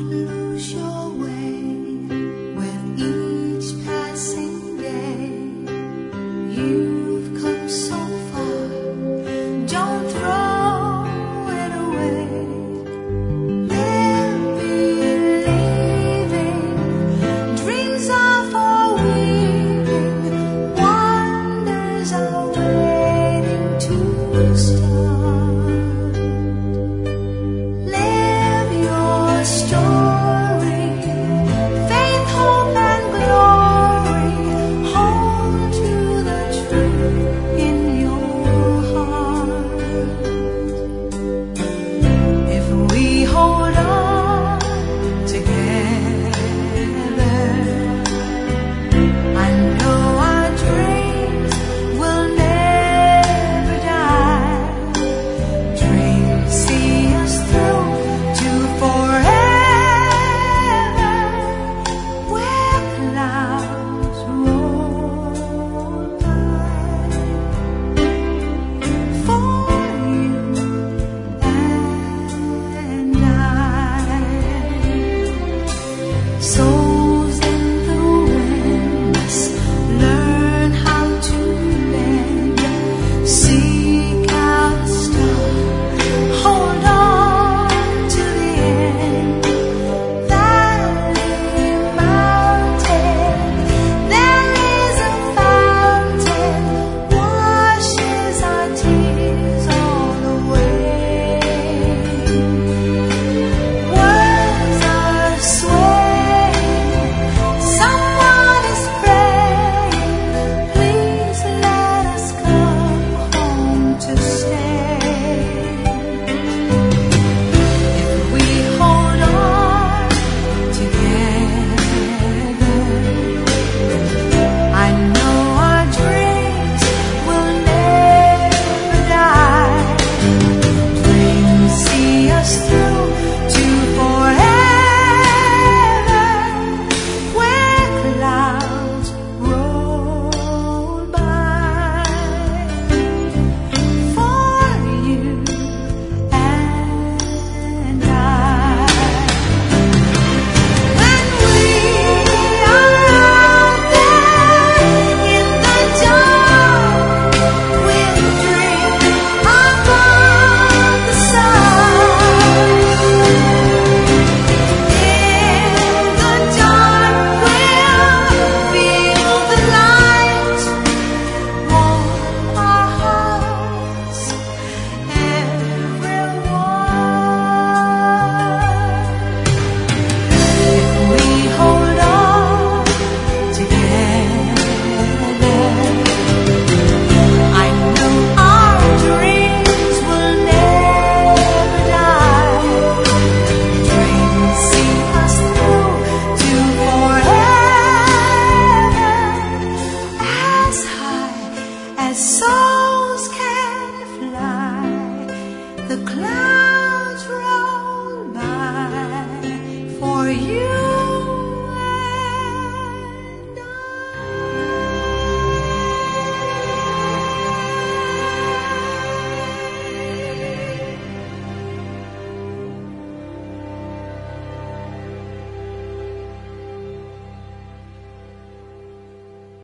lose your way with each passing day. You've come so far, don't throw it away. Live believing, dreams are for weaving, wonders are waiting to start. Live your story, faith, hope, and glory. Hold to the truth in your heart. If we hold on together, I know our dreams will never die. Dreams see us through to forever, where clouds roll by. For you and I, souls in the wind must learn how to bend. Seek out a star, hold on to the end. Valley, mountain, there is a fountain, washes our tears all away. Words are swaying, someone is praying. Please let us come home to stay. If we hold on together, I know our dreams will never die. Dreams see us through to forever, where clouds roll by. For you and I, when we are out there in the dark, we'll dream above the sun. In the dark, we'll feel the light warm our hearts, everyone. If we hold on together, I know our dreams will never die. Dreams see us through to forever, as high as souls can fly. The clouds roll by for you